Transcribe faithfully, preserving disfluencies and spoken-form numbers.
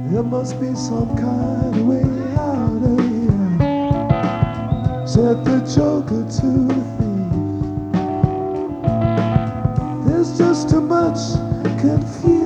There must be some kind of way out of here, said the joker to the thief. There's just too much confusion.